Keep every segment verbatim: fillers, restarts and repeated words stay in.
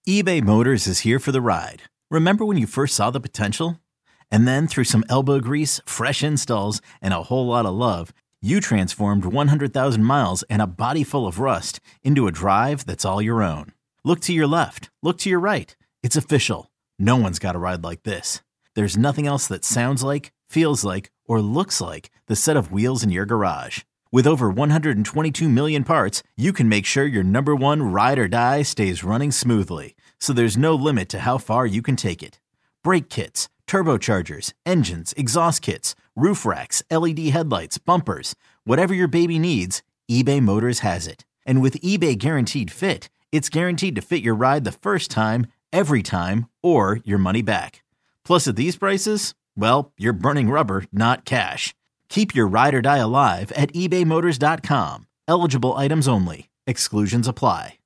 eBay Motors is here for the ride. Remember when you first saw the potential? And then through some elbow grease, fresh installs, and a whole lot of love, you transformed one hundred thousand miles and a body full of rust into a drive that's all your own. Look to your left. Look to your right. It's official. No one's got a ride like this. There's nothing else that sounds like, feels like, or looks like the set of wheels in your garage. With over one hundred twenty-two million parts, you can make sure your number one ride or die stays running smoothly. So there's no limit to how far you can take it. Brake kits, turbochargers, engines, exhaust kits, roof racks, L E D headlights, bumpers, whatever your baby needs, eBay Motors has it. And with eBay Guaranteed Fit, it's guaranteed to fit your ride the first time, every time, or your money back. Plus at these prices, well, you're burning rubber, not cash. Keep your ride or die alive at ebay motors dot com. Eligible items only. Exclusions apply.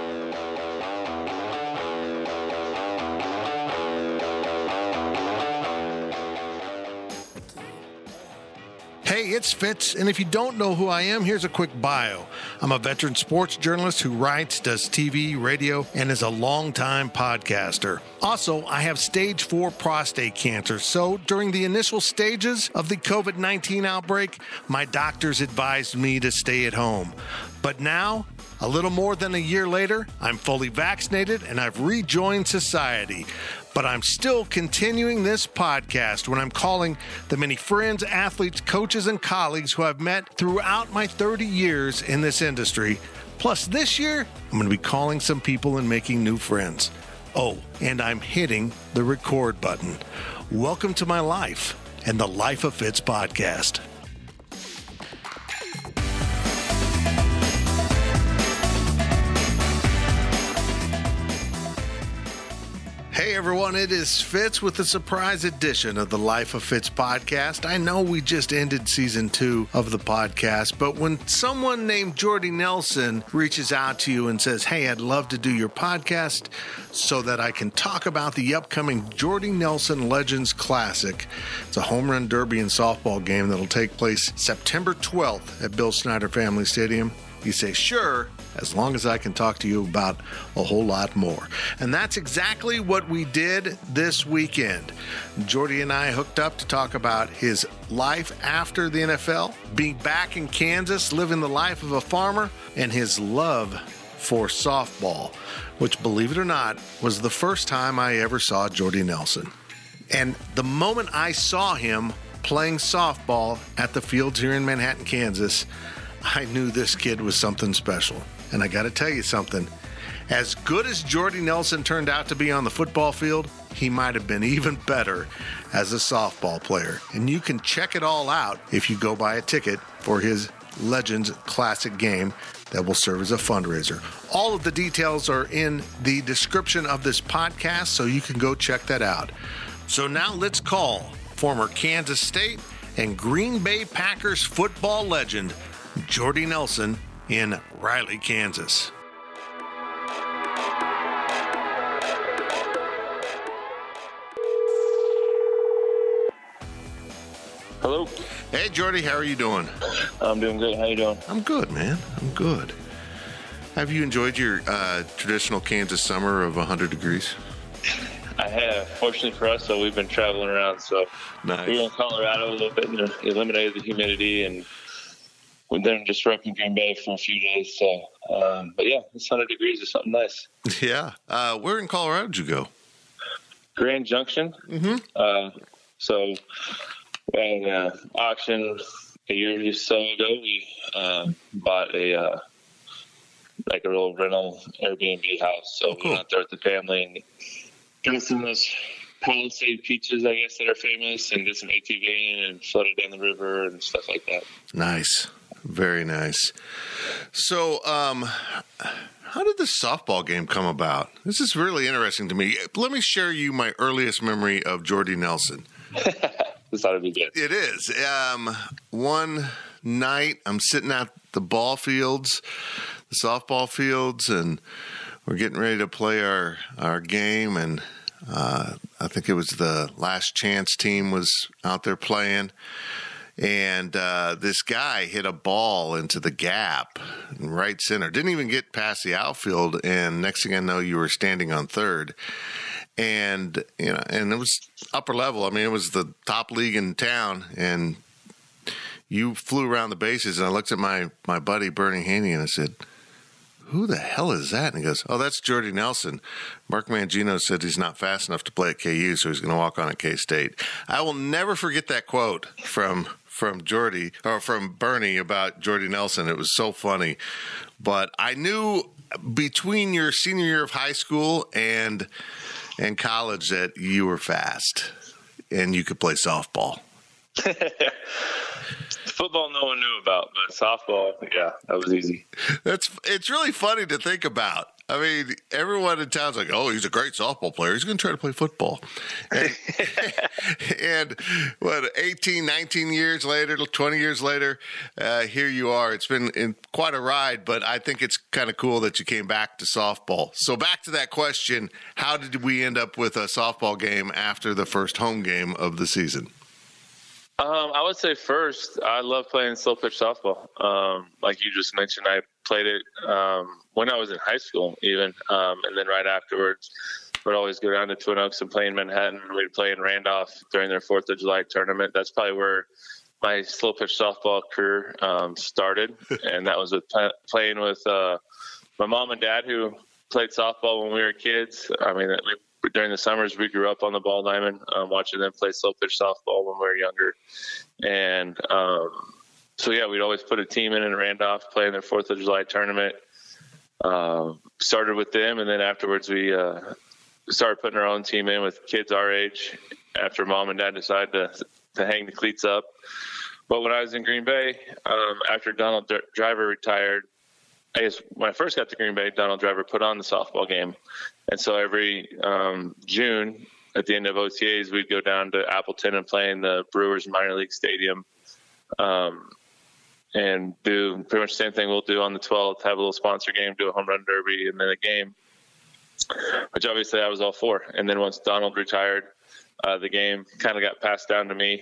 Hey, it's Fitz, and if you don't know who I am, here's a quick bio. I'm a veteran sports journalist who writes, does T V, radio, and is a longtime podcaster. Also, I have stage four prostate cancer, so during the initial stages of the covid nineteen outbreak, my doctors advised me to stay at home. But now, a little more than a year later, I'm fully vaccinated and I've rejoined society. But I'm still continuing this podcast when I'm calling the many friends, athletes, coaches, and colleagues who I've met throughout my thirty years in this industry. Plus, this year, I'm going to be calling some people and making new friends. Oh, and I'm hitting the record button. Welcome to my life and the Life of Fitz podcast. Hey everyone, it is Fitz with a surprise edition of the Life of Fitz podcast. I know we just ended season two of the podcast, but when someone named Jordy Nelson reaches out to you and says, hey, I'd love to do your podcast so that I can talk about the upcoming Jordy Nelson Legends Classic. It's a home run derby and softball game that'll take place September twelfth at Bill Snyder Family Stadium. You say, sure, as long as I can talk to you about a whole lot more. And that's exactly what we did this weekend. Jordy and I hooked up to talk about his life after the N F L, being back in Kansas, living the life of a farmer, and his love for softball, which, believe it or not, was the first time I ever saw Jordy Nelson. And the moment I saw him playing softball at the fields here in Manhattan, Kansas, I knew this kid was something special. And I got to tell you something. As good as Jordy Nelson turned out to be on the football field, he might have been even better as a softball player. And you can check it all out if you go buy a ticket for his Legends Classic game that will serve as a fundraiser. All of the details are in the description of this podcast, so you can go check that out. So now let's call former Kansas State and Green Bay Packers football legend, Jordy Nelson, in Riley, Kansas. Hello. Hey, Jordy, how are you doing? I'm doing good. How you doing? I'm good, man. I'm good. Have you enjoyed your uh, traditional Kansas summer of one hundred degrees? I have. Fortunately for us, so we've been traveling around. So nice. We were in Colorado a little bit and eliminated the humidity, and we then just were up in Green Bay for a few days. So, um, but yeah, it's one hundred degrees is something nice. Yeah. Uh, where in Colorado did you go? Grand Junction. Mm-hmm. Uh, so we had an uh, auction a year or so ago. We uh, bought a uh, like a little rental Airbnb house. So oh, cool. we went out there with the family and got some of those Palisade peaches, I guess, that are famous, and did some ATVing and floated down the river and stuff like that. Nice. Very nice. So, um, how did this softball game come about? This is really interesting to me. Let me share you my earliest memory of Jordy Nelson. This ought to be good. It is. Um, one night, I'm sitting at the ball fields, the softball fields, and we're getting ready to play our, our game, and uh, I think it was the Last Chance team was out there playing. And uh, this guy hit a ball into the gap in right center. Didn't even get past the outfield. And next thing I know, you were standing on third. And, you know, and it was upper level. I mean, it was the top league in town. And you flew around the bases. And I looked at my, my buddy, Bernie Haney, and I said, who the hell is that? And he goes, oh, that's Jordy Nelson. Mark Mangino said he's not fast enough to play at K U, so he's going to walk on at K-State. I will never forget that quote from from Jordy, or from Bernie about Jordy Nelson. It was so funny. But I knew between your senior year of high school and and college that you were fast and you could play softball. Football no one knew about, but softball, yeah, that was easy. That's it's really funny to think about. I mean, everyone in town's like, oh, he's a great softball player. He's going to try to play football. And, and what, eighteen, nineteen years later, twenty years later, uh, here you are. It's been in quite a ride, but I think it's kind of cool that you came back to softball. So back to that question, how did we end up with a softball game after the first home game of the season? Um, I would say first, I love playing slow pitch softball. Um, like you just mentioned, I played it um, when I was in high school even. Um, and then right afterwards, we'd always go down to Twin Oaks and play in Manhattan. We'd play in Randolph during their fourth of July tournament. That's probably where my slow pitch softball career um, started. And that was with p- playing with uh, my mom and dad, who played softball when we were kids. I mean, we during the summers, we grew up on the ball diamond, um, watching them play slow pitch softball when we were younger. And um, so, yeah, we'd always put a team in in Randolph, playing their fourth of July tournament. Uh, started with them, and then afterwards we uh, started putting our own team in with kids our age after mom and dad decided to, to hang the cleats up. But when I was in Green Bay, um, after Donald D- Driver retired, I guess when I first got to Green Bay, Donald Driver put on the softball game. And so every um, June at the end of O T As, we'd go down to Appleton and play in the Brewers minor league stadium um, and do pretty much the same thing we'll do on the twelfth, have a little sponsor game, do a home run derby, and then a game, which obviously I was all for. And then once Donald retired, uh, the game kind of got passed down to me,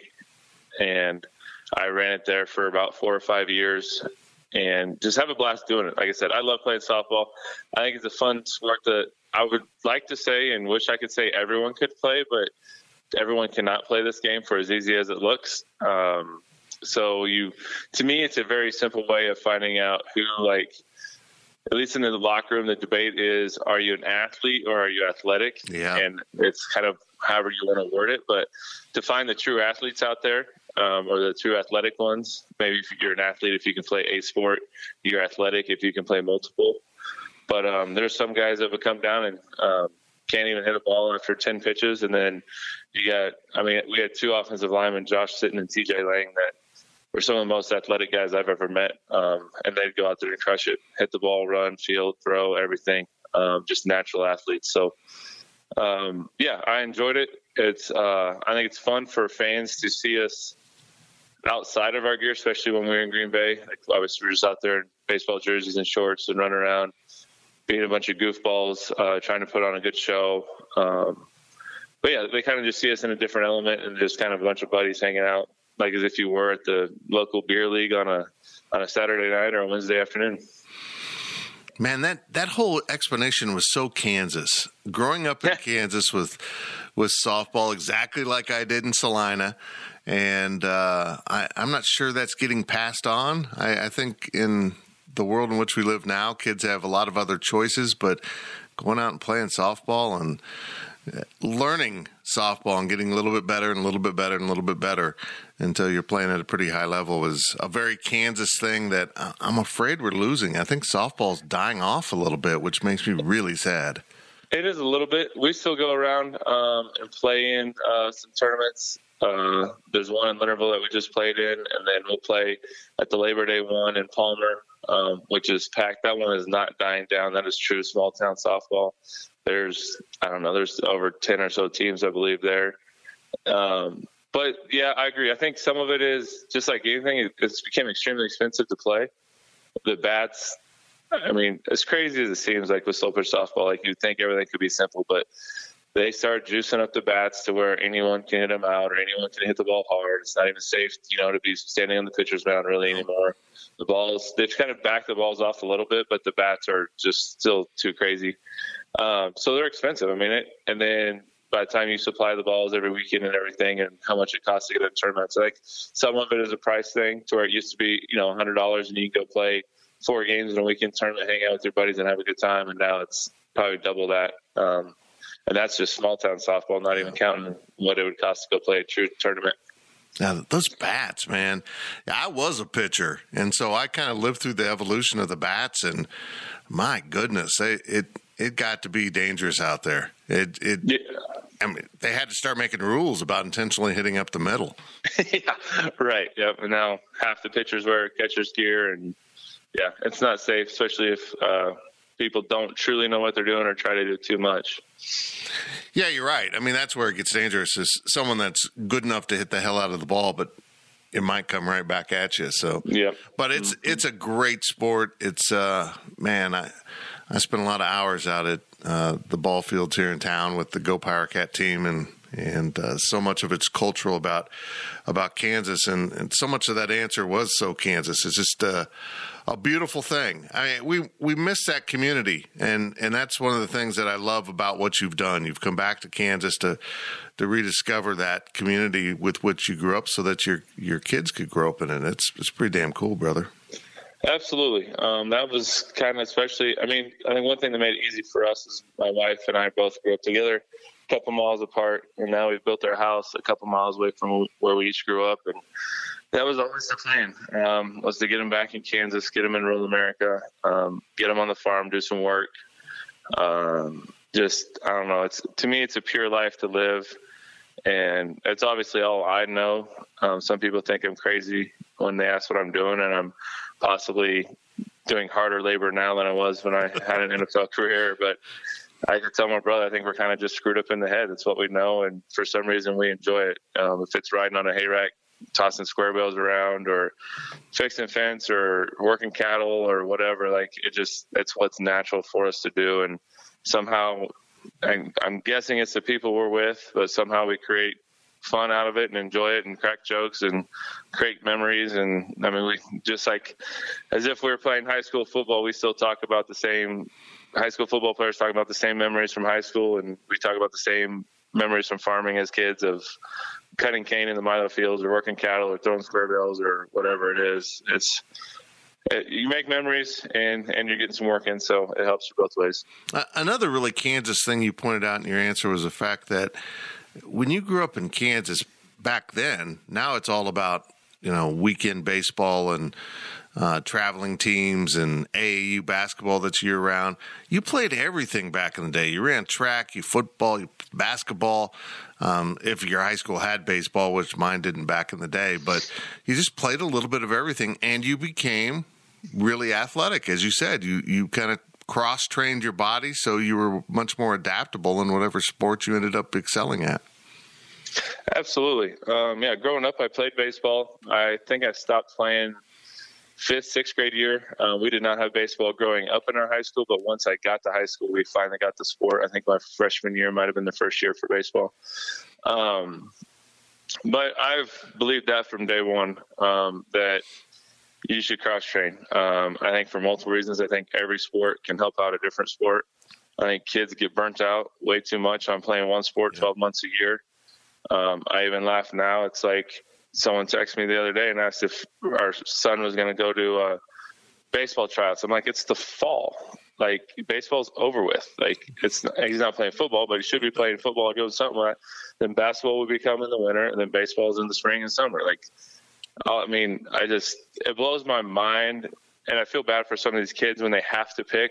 and I ran it there for about four or five years. And just have a blast doing it. Like I said, I love playing softball. I think it's a fun sport that I would like to say and wish I could say everyone could play, but everyone cannot play this game for as easy as it looks. Um, so you, to me, it's a very simple way of finding out who, like, at least in the locker room, the debate is, are you an athlete or are you athletic? Yeah. And it's kind of however you want to word it. But to find the true athletes out there, Um, or the true athletic ones. Maybe if you're an athlete, if you can play a sport, you're athletic if you can play multiple. But um, there's some guys that would come down and um, can't even hit a ball after ten pitches. And then you got, I mean, we had two offensive linemen, Josh Sitton and T J Lang, that were some of the most athletic guys I've ever met. Um, and they'd go out there and crush it, hit the ball, run, field, throw, everything. Um, just natural athletes. So, um, yeah, I enjoyed it. It's, uh, I think it's fun for fans to see us outside of our gear, especially when we were in Green Bay. Like, obviously, we were just out there in baseball jerseys and shorts and running around, being a bunch of goofballs, uh, trying to put on a good show. Um, but, yeah, they kind of just see us in a different element and just kind of a bunch of buddies hanging out, like as if you were at the local beer league on a on a Saturday night or a Wednesday afternoon. Man, that, that whole explanation was so Kansas. Growing up in Kansas with with softball, exactly like I did in Salina. And uh, I, I'm not sure that's getting passed on. I, I think in the world in which we live now, kids have a lot of other choices, but going out and playing softball and learning softball and getting a little bit better and a little bit better and a little bit better until you're playing at a pretty high level is a very Kansas thing that I'm afraid we're losing. I think softball's dying off a little bit, which makes me really sad. It is a little bit. We still go around um, and play in uh, some tournaments. Uh, there's one in Leonardville that we just played in, and then we'll play at the Labor Day one in Palmer, um, which is packed. That one is not dying down. That is true small town softball. There's, I don't know, there's over ten or so teams, I believe, there. Um, but, yeah, I agree. I think some of it is just like anything, it, it's became extremely expensive to play. The bats, I mean, as crazy as it seems like with slow pitch softball, like you'd think everything could be simple, but they start juicing up the bats to where anyone can hit them out or anyone can hit the ball hard. It's not even safe, you know, to be standing on the pitcher's mound really anymore. The balls, they've kind of backed the balls off a little bit, but the bats are just still too crazy. Um, so they're expensive. I mean, it, and then by the time you supply the balls every weekend and everything and how much it costs to get a tournament, so like some of it is a price thing to where it used to be, you know, one hundred dollars and you can go play four games in a weekend tournament, hang out with your buddies and have a good time. And now it's probably double that. Um, And that's just small town softball, not even counting what it would cost to go play a true tournament. Now, those bats, man, I was a pitcher. And so I kind of lived through the evolution of the bats. And my goodness, they, it it got to be dangerous out there. It, it yeah. I mean, they had to start making rules about intentionally hitting up the middle. yeah, right. Yep. And now half the pitchers wear catcher's gear. And, yeah, it's not safe, especially if uh, people don't truly know what they're doing or try to do too much. Yeah, you're right. I mean, that's where it gets dangerous is someone that's good enough to hit the hell out of the ball, but it might come right back at you. So, yeah. But it's mm-hmm. it's a great sport. It's, uh, man, I I spent a lot of hours out at uh, the ball fields here in town with the Go Pirate Cat team, and and uh, so much of it's cultural about about Kansas, and, and so much of that answer was so Kansas. It's just uh, a beautiful thing. I mean, we we miss that community, and, and that's one of the things that I love about what you've done. You've come back to Kansas to to rediscover that community with which you grew up, so that your your kids could grow up in it. It's it's pretty damn cool, brother. Absolutely. Um, that was kind of especially. I mean, I think one thing that made it easy for us is my wife and I both grew up together, a couple miles apart, and now we've built our house a couple miles away from where we each grew up, and that was always the plan, um, was to get them back in Kansas, get them in rural America, um, get them on the farm, do some work. Um, just, I don't know. It's, to me, it's a pure life to live, and it's obviously all I know. Um, some people think I'm crazy when they ask what I'm doing, and I'm possibly doing harder labor now than I was when I had an N F L career, but I could tell my brother, I think we're kind of just screwed up in the head. It's what we know, and for some reason we enjoy it. Um, if it's riding on a hay rack, tossing square bales around, or fixing fence, or working cattle, or whatever, like it just, it's what's natural for us to do. And somehow, I'm, I'm guessing it's the people we're with, but somehow we create fun out of it and enjoy it and crack jokes and create memories. And I mean, we just like, as if we were playing high school football, we still talk about the same high school football players talk about the same memories from high school. And we talk about the same memories from farming as kids of cutting cane in the milo fields or working cattle or throwing square bales or whatever it is. It's, it, you make memories and, and you're getting some work in, so it helps you both ways. Uh, another really Kansas thing you pointed out in your answer was the fact that when you grew up in Kansas back then, now it's all about, you know, weekend baseball and uh, traveling teams and A A U basketball that's year round. You played everything back in the day. You ran track, you football, you basketball. Um, if your high school had baseball, which mine didn't back in the day, but you just played a little bit of everything, and you became really athletic. As you said, you, you kind of cross-trained your body, so you were much more adaptable in whatever sport you ended up excelling at. Absolutely. Um, yeah, growing up, I played baseball. I think I stopped playing fifth, sixth grade year. Uh, we did not have baseball growing up in our high school, but once I got to high school, we finally got the sport. I think my freshman year might have been the first year for baseball. Um, but I've believed that from day one, um, that you should cross-train. Um, I think for multiple reasons. I think every sport can help out a different sport. I think kids get burnt out way too much on playing one sport twelve months a year. Um, I even laugh now. It's like someone texted me the other day and asked if our son was going to go to uh, baseball tryouts. I'm like, it's the fall. Like, baseball's over with. Like, it's he's not playing football, but he should be playing football or doing something like that. Then basketball will become in the winter, and then baseball's in the spring and summer. Like, I mean, I just, it blows my mind, and I feel bad for some of these kids when they have to pick.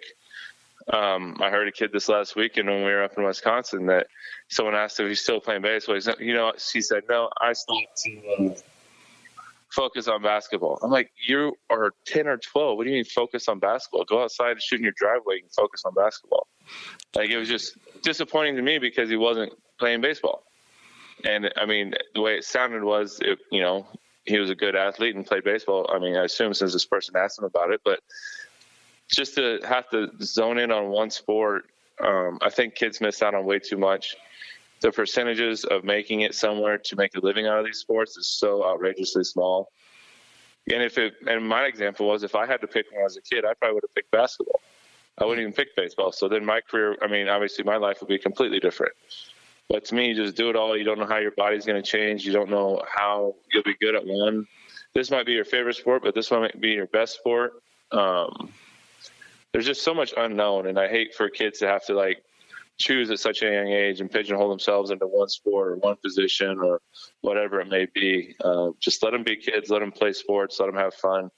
Um, I heard a kid this last weekend when we were up in Wisconsin that someone asked if he's still playing baseball. He's not, you know, she said, no, I stopped to uh, focus on basketball. I'm like, you are ten or twelve. What do you mean focus on basketball? Go outside and shoot in your driveway and focus on basketball. Like, it was just disappointing to me because he wasn't playing baseball. And, I mean, the way it sounded was, it, you know, he was a good athlete and played baseball. I mean, I assume since this person asked him about it, but just to have to zone in on one sport Um, I think kids miss out on way too much. The percentages of making it somewhere to make a living out of these sports is so outrageously small. And if it, and my example was, if I had to pick when I was a kid, I probably would have picked basketball. I wouldn't even pick baseball. So then my career, I mean, obviously my life would be completely different. But to me, you just do it all. You don't know how your body's going to change. You don't know how you'll be good at one. This might be your favorite sport, but this one might be your best sport. Um, there's just so much unknown, and I hate for kids to have to like choose at such a young age and pigeonhole themselves into one sport or one position or whatever it may be. Uh, just let them be kids, let them play sports, let them have fun.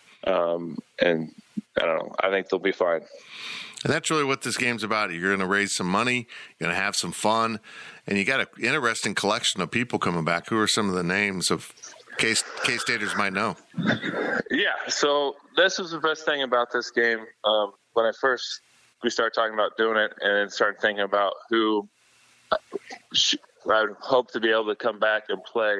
Um, and I don't know, I think they'll be fine. And that's really what this game's about. You're going to raise some money, you're going to have some fun, and you got an interesting collection of people coming back. Who are some of the names of K- K-Staters might know? Yeah, so this was the best thing about this game. Um, when I first we started talking about doing it and then started thinking about who I would hope to be able to come back and play,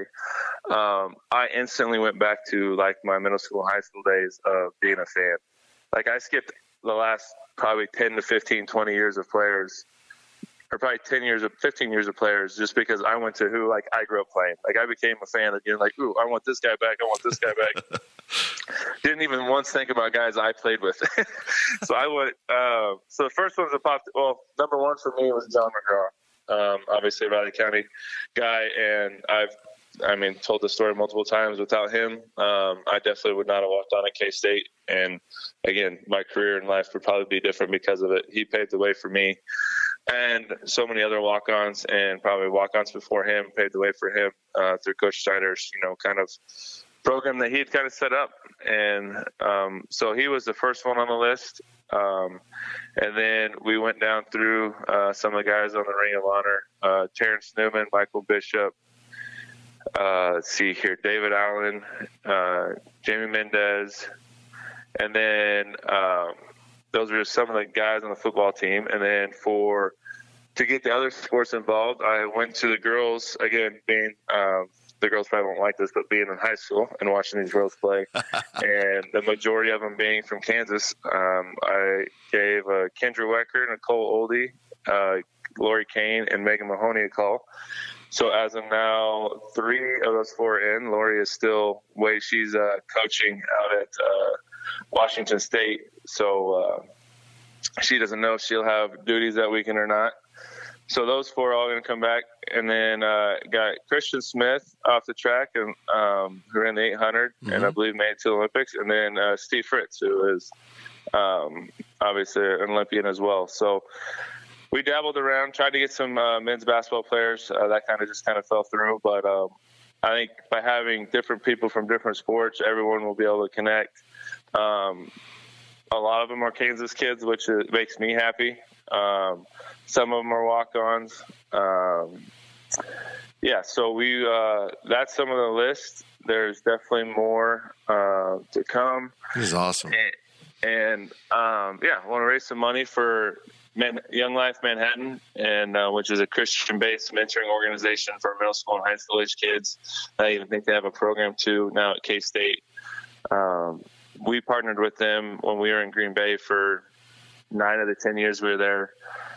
um, I instantly went back to like my middle school, high school days of being a fan. Like I skipped the last probably ten to fifteen, twenty years of players, or probably ten years of fifteen years of players, just because I went to who like I grew up playing. Like I became a fan again. Like, ooh, I want this guy back. I want this guy back. Didn't even once think about guys I played with. so I went. Uh, so the first ones that popped. Well, number one for me was John McGraw, um, obviously a Valley County guy, and I've. I mean, told the story multiple times. Without him, um, I definitely would not have walked on at K-State. And again, my career in life would probably be different because of it. He paved the way for me. And so many other walk-ons and probably walk-ons before him paved the way for him uh, through Coach Snyder's, you know, kind of program that he had kind of set up. And um, so he was the first one on the list. Um, and then we went down through uh, some of the guys on the Ring of Honor, uh, Terrence Newman, Michael Bishop, Uh, let's see here, David Allen, uh, Jamie Mendez, and then um, those are just some of the guys on the football team. And then for to get the other sports involved, I went to the girls, again, being um, the girls probably won't like this, but being in high school and watching these girls play, and the majority of them being from Kansas, um, I gave uh, Kendra Wecker, Nicole Oldie, uh, Lori Kane, and Megan Mahoney a call. So as of now, three of those four in. Lori is still way she's uh, coaching out at uh, Washington State, so uh, she doesn't know if she'll have duties that weekend or not. So those four are all going to come back, and then uh, got Christian Smith off the track and um, who ran the eight hundred, mm-hmm. and I believe made it to the Olympics, and then uh, Steve Fritz, who is um, obviously an Olympian as well. So. We dabbled around, tried to get some uh, men's basketball players. Uh, that kind of just kind of fell through. But um, I think by having different people from different sports, everyone will be able to connect. Um, a lot of them are Kansas kids, which is, makes me happy. Um, some of them are walk-ons. Um, yeah, so we uh, that's some of the list. There's definitely more uh, to come. This is awesome. And, and um, yeah, I want to raise some money for – Man, Young Life Manhattan, and uh, which is a Christian-based mentoring organization for middle school and high school age kids. I even think they have a program too now at K-State. Um, we partnered with them when we were in Green Bay for nine of the ten years we were there,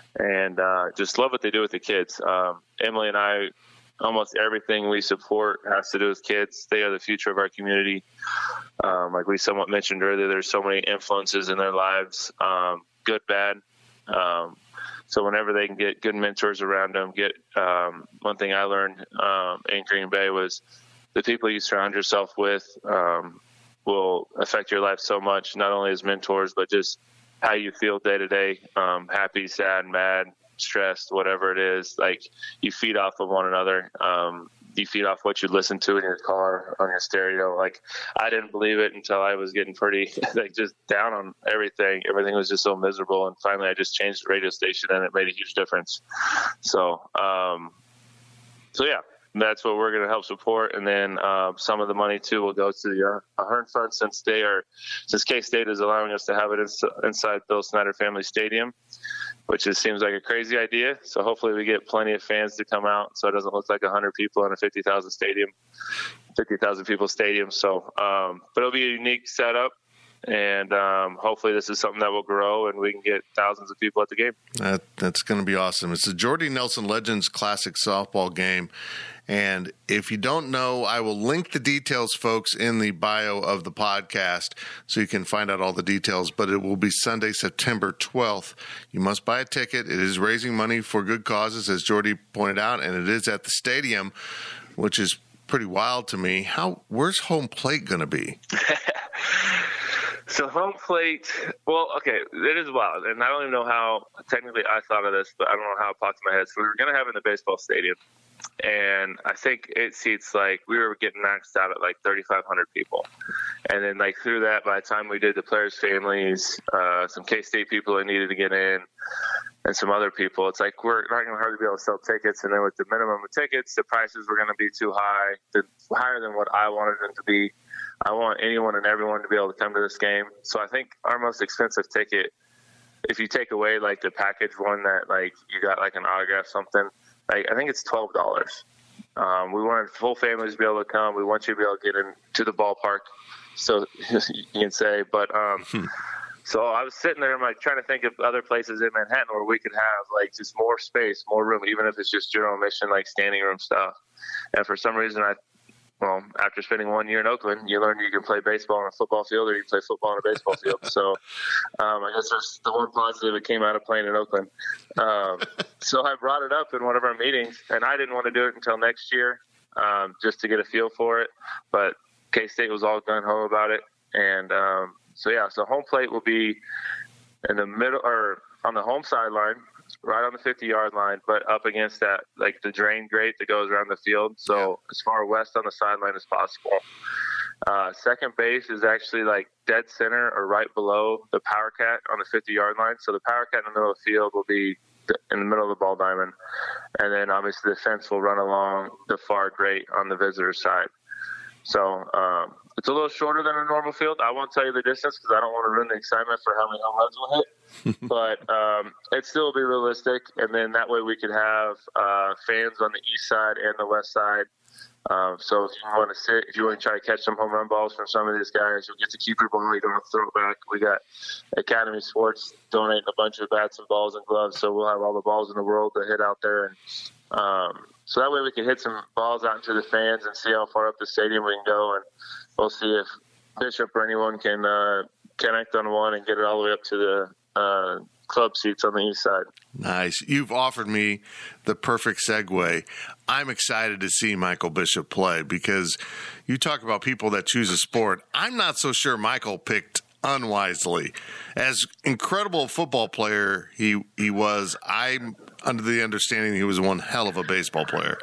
and uh, just love what they do with the kids. Um, Emily and I, almost everything we support has to do with kids. They are the future of our community. Um, like we somewhat mentioned earlier, there's so many influences in their lives, um, good, bad. Um, so whenever they can get good mentors around them, get, um, one thing I learned, um, in Green Bay was the people you surround yourself with, um, will affect your life so much, not only as mentors, but just how you feel day to day, um, happy, sad, mad, stressed, whatever it is. Like you feed off of one another. Um, you feed off what you listen to in your car, on your stereo. Like I didn't believe it until I was getting pretty like just down on everything. Everything was just so miserable. And finally I just changed the radio station and it made a huge difference. So, um, so yeah, that's what we're going to help support. And then, uh, some of the money too will go to the uh, Ahern Fund, since they are, since K-State is allowing us to have it ins- inside Bill Snyder Family Stadium, which is, seems like a crazy idea. So hopefully we get plenty of fans to come out so it doesn't look like one hundred people in a fifty thousand stadium, fifty thousand people stadium. So, um, but it'll be a unique setup. and um, hopefully this is something that will grow and we can get thousands of people at the game. That, that's going to be awesome. It's the Jordy Nelson Legends Classic Softball Game. And if you don't know, I will link the details, folks, in the bio of the podcast so you can find out all the details. But it will be Sunday, September twelfth. You must buy a ticket. It is raising money for good causes, as Jordy pointed out, and it is at the stadium, which is pretty wild to me. How where's home plate going to be? So home plate, well, okay, it is wild. And I don't even know how, technically I thought of this, but I don't know how it popped in my head. So we were going to have it in the baseball stadium. And I think it seats like, we were getting maxed out at like thirty-five hundred people. And then like through that, by the time we did the players' families, uh, some K-State people that needed to get in, and some other people, it's like we're not going to hardly be able to sell tickets. And then with the minimum of tickets, the prices were going to be too high, the, higher than what I wanted them to be. I want anyone and everyone to be able to come to this game. So I think our most expensive ticket, if you take away like the package one that like you got like an autograph something, like I think it's twelve dollars. Um, we wanted full families to be able to come. We want you to be able to get into the ballpark, so you can say. But um, hmm. So I was sitting there, I'm like trying to think of other places in Manhattan where we could have like just more space, more room, even if it's just general admission, like standing room stuff. And for some reason, I, well, after spending one year in Oakland, you learn you can play baseball on a football field or you can play football on a baseball field. So um, I guess that's the one positive that came out of playing in Oakland. Um, so I brought it up in one of our meetings, and I didn't want to do it until next year um, just to get a feel for it. But K-State was all gung-ho about it. And um, so, yeah, so home plate will be in the middle or on the home sideline, right on the fifty-yard line, but up against that, like the drain grate that goes around the field. So yeah. As far west on the sideline as possible. Uh, second base is actually like dead center or right below the Power Cat on the fifty-yard line. So the Power Cat in the middle of the field will be in the middle of the ball diamond. And then obviously the fence will run along the far grate on the visitor side. So um, it's a little shorter than a normal field. I won't tell you the distance because I don't want to ruin the excitement for how many home runs we'll hit. But um, it still will be realistic. And then that way we could have uh, fans on the east side and the west side. Um, so if you want to sit, if you want to try to catch some home run balls from some of these guys, you'll get to keep your ball. You don't have to throw it back. We got Academy Sports donating a bunch of bats and balls and gloves. So we'll have all the balls in the world to hit out there. And um, so that way we can hit some balls out into the fans and see how far up the stadium we can go. And we'll see if Bishop or anyone can uh, connect on one and get it all the way up to the uh, club seats on the east side. Nice. You've offered me the perfect segue. I'm excited to see Michael Bishop play because you talk about people that choose a sport. I'm not so sure Michael picked unwisely. As incredible a football player he he was, I'm under the understanding he was one hell of a baseball player.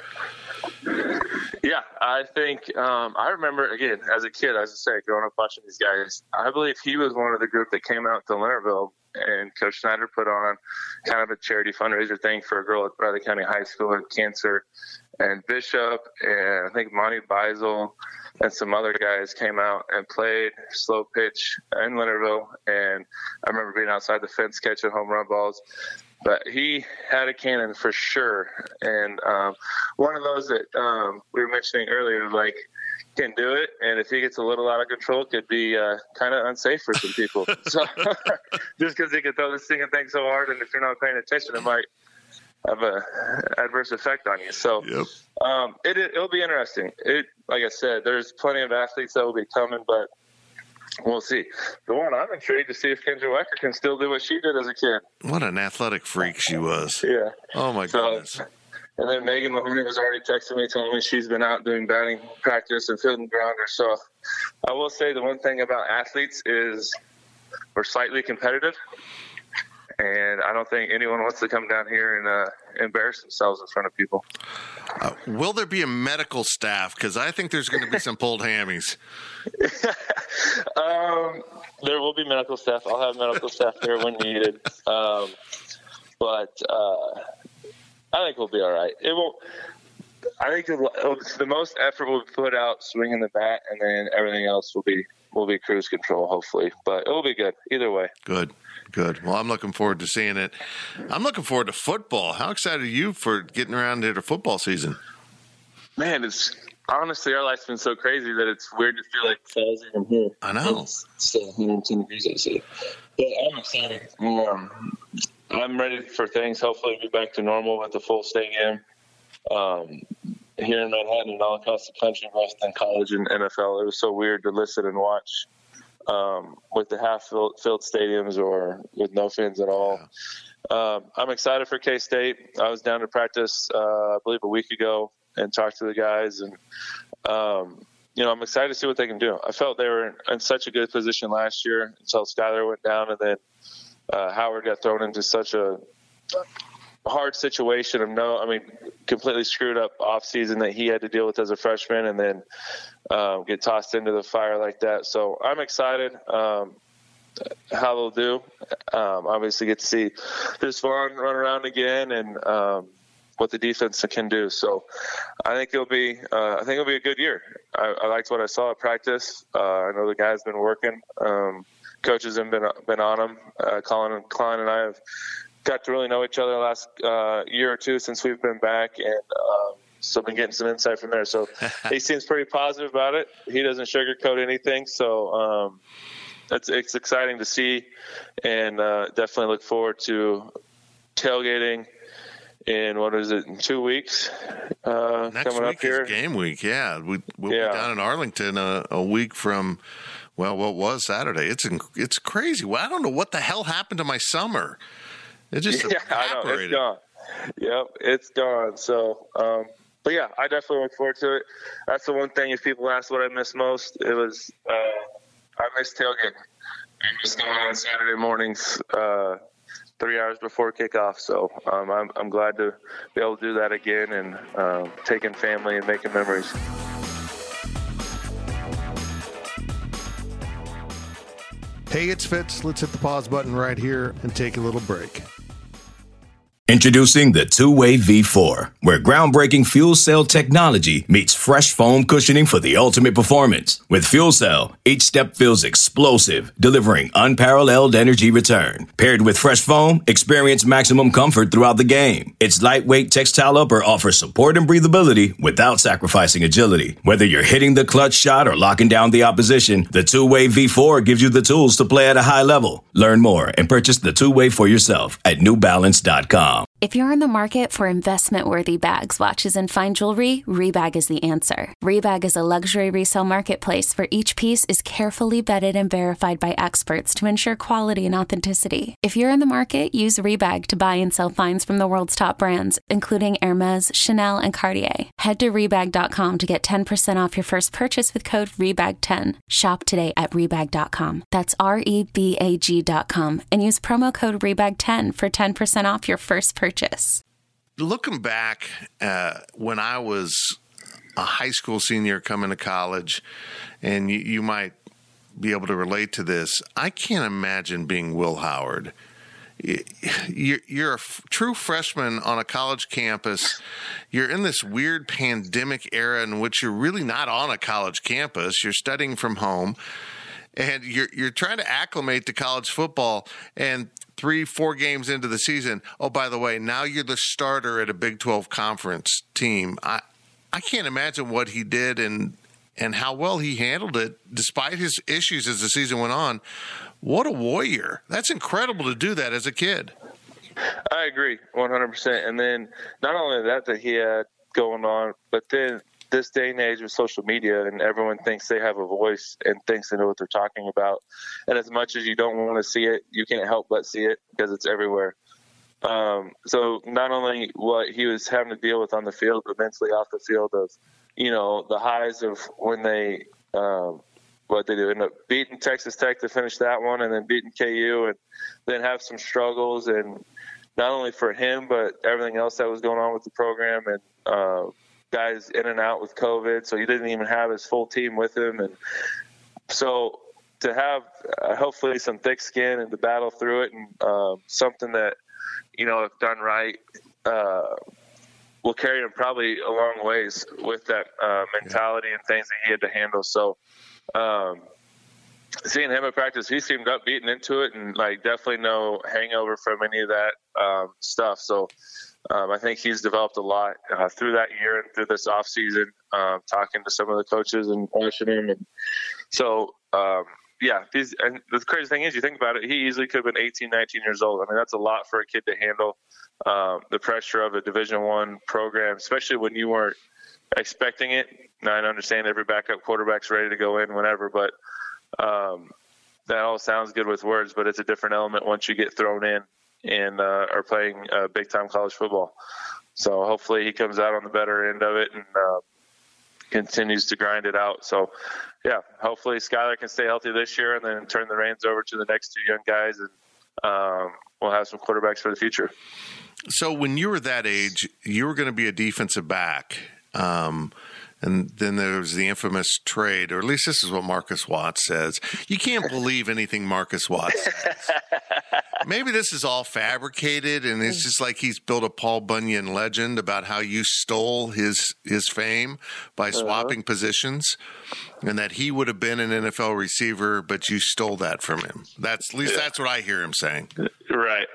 Yeah, I think um, I remember, again, as a kid, as I say, growing up watching these guys, I believe he was one of the group that came out to Leonardville and Coach Snyder put on kind of a charity fundraiser thing for a girl at Bradley County High School with cancer. And Bishop and I think Monty Beisel and some other guys came out and played slow pitch in Leonardville. And I remember being outside the fence catching home run balls. But he had a cannon for sure. And um, one of those that um, we were mentioning earlier, like, can do it, and if he gets a little out of control, it could be uh, kind of unsafe for some people. So just because he can throw this thing thing so hard, and if you're not paying attention, it might have a adverse effect on you. So yep. um, it, it'll be interesting. It, like I said, there's plenty of athletes that will be coming, but we'll see. The one I'm intrigued to see if Kendra Wecker can still do what she did as a kid. What an athletic freak she was. Yeah. Oh, my so, goodness. And then Megan Mahoney was already texting me, telling me she's been out doing batting practice and fielding grounders. So I will say the one thing about athletes is we're slightly competitive. And I don't think anyone wants to come down here and uh, embarrass themselves in front of people. Uh, will there be a medical staff? Because I think there's going to be some pulled hammies. um, there will be medical staff. I'll have medical staff there when needed. Um, but uh, I think we'll be all right. It won't. I think the, the most effort will be put out swinging the bat, and then everything else will be will be cruise control, hopefully. But it will be good either way. Good. Good. Well, I'm looking forward to seeing it. I'm looking forward to football. How excited are you for getting around into football season? Man, it's honestly, our life's been so crazy that it's weird to feel like fall's even here. I know. It's still one hundred ten degrees outside. But I'm excited. Um, I'm ready for things. Hopefully, be back to normal with the full stadium um, here in Manhattan and all across the country, both in college and N F L. It was so weird to listen and watch um, with the half-filled filled stadiums or with no fans at all. Um, I'm excited for K-State. I was down to practice, uh, I believe, a week ago and talked to the guys. And, um, you know, I'm excited to see what they can do. I felt they were in, in such a good position last year until Skyler went down, and then uh, Howard got thrown into such a hard situation of no, I mean, completely screwed up off season that he had to deal with as a freshman, and then um, get tossed into the fire like that. So I'm excited. Um, how they'll do. Um, obviously get to see this Vaughn run around again and um, what the defense can do. So I think it'll be, uh, I think it'll be a good year. I, I liked what I saw at practice. Uh, I know the guys been working. Um, coaches have been, been on them. Uh, Colin and Klein and I have got to really know each other the last uh, year or two since we've been back. And, um, so I've been getting some insight from there. So he seems pretty positive about it. He doesn't sugarcoat anything. So, um, It's, it's exciting to see, and uh, definitely look forward to tailgating in, what is it, in two weeks? Uh, Next coming week up here. is game week, yeah. We, we'll Yeah. be down in Arlington a, a week from, well, what was Saturday? It's it's crazy. Well, I don't know what the hell happened to my summer. It just Yeah, I know. evaporated. It's gone. Yep, it's gone. So, um, but, yeah, I definitely look forward to it. That's the one thing, if people ask what I miss most, it was uh, – I miss tailgating. I miss going on Saturday mornings, uh, three hours before kickoff. So um, I'm, I'm glad to be able to do that again and um, taking family and making memories. Hey, it's Fitz. Let's hit the pause button right here and take a little break. Introducing the Two-Way V four, where groundbreaking fuel cell technology meets fresh foam cushioning for the ultimate performance. With Fuel Cell, each step feels explosive, delivering unparalleled energy return. Paired with fresh foam, experience maximum comfort throughout the game. Its lightweight textile upper offers support and breathability without sacrificing agility. Whether you're hitting the clutch shot or locking down the opposition, the Two-Way V four gives you the tools to play at a high level. Learn more and purchase the Two-Way for yourself at new balance dot com. If you're in the market for investment-worthy bags, watches, and fine jewelry, Rebag is the answer. Rebag is a luxury resale marketplace where each piece is carefully vetted and verified by experts to ensure quality and authenticity. If you're in the market, use Rebag to buy and sell finds from the world's top brands, including Hermes, Chanel, and Cartier. Head to Rebag dot com to get ten percent off your first purchase with code Rebag ten. Shop today at Rebag dot com. That's R E B A G dot com. And use promo code Rebag ten for ten percent off your first purchase. Looking back, uh, when I was a high school senior coming to college, and you, you might be able to relate to this, I can't imagine being Will Howard. You're, you're a f- true freshman on a college campus. You're in this weird pandemic era in which you're really not on a college campus. You're studying from home, and you're you're trying to acclimate to college football. And three, four games into the season, oh, by the way, now you're the starter at a Big twelve conference team. I I can't imagine what he did and and how well he handled it, despite his issues as the season went on. What a warrior. That's incredible to do that as a kid. I agree one hundred percent. And then not only that that he had going on, but then this day and age with social media, and everyone thinks they have a voice and thinks they know what they're talking about. And as much as you don't want to see it, you can't help but see it because it's everywhere. Um, so not only what he was having to deal with on the field, but mentally off the field of, you know, the highs of when they, um, what they do, end up beating Texas Tech to finish that one, and then beating K U, and then have some struggles, and not only for him, but everything else that was going on with the program, and, uh, guys in and out with COVID, so he didn't even have his full team with him. And so to have uh, hopefully some thick skin and to battle through it, and um, something that, you know, if done right, uh, will carry him probably a long ways with that uh, mentality and things that he had to handle. So um, seeing him at practice, he seemed upbeat and into it, and like definitely no hangover from any of that um, stuff. So Um, I think he's developed a lot uh, through that year and through this off season, um, talking to some of the coaches and watching him. And so, um, yeah, he's, and the crazy thing is, you think about it, he easily could have been eighteen, nineteen years old. I mean, that's a lot for a kid to handle, um, the pressure of a Division One program, especially when you weren't expecting it. Now, I understand every backup quarterback's ready to go in whenever, but um, that all sounds good with words, but it's a different element once you get thrown in and uh, are playing uh, big-time college football. So hopefully he comes out on the better end of it and uh, continues to grind it out. So, yeah, hopefully Skylar can stay healthy this year and then turn the reins over to the next two young guys, and um, we'll have some quarterbacks for the future. So when you were that age, you were going to be a defensive back. Um, and then there was the infamous trade, or at least this is what Marcus Watts says. You can't believe anything Marcus Watts says. Maybe this is all fabricated, and it's just like he's built a Paul Bunyan legend about how you stole his his fame by swapping uh-huh. positions, and that he would have been an N F L receiver, but you stole that from him. That's at least yeah. that's what I hear him saying. Right.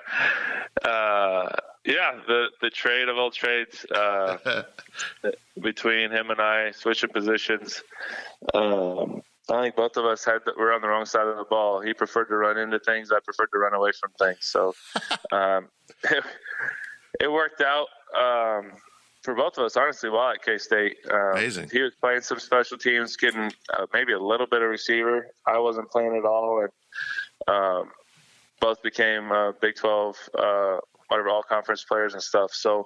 Uh, yeah, the the trade of all trades uh, between him and I, switching positions. Um, I think both of us had the, were on the wrong side of the ball. He preferred to run into things. I preferred to run away from things. So um, it, it worked out um, for both of us, honestly, while at K-State. Um, Amazing. He was playing some special teams, getting uh, maybe a little bit of receiver. I wasn't playing at all. And um, both became uh, Big twelve, uh, whatever, all-conference players and stuff. So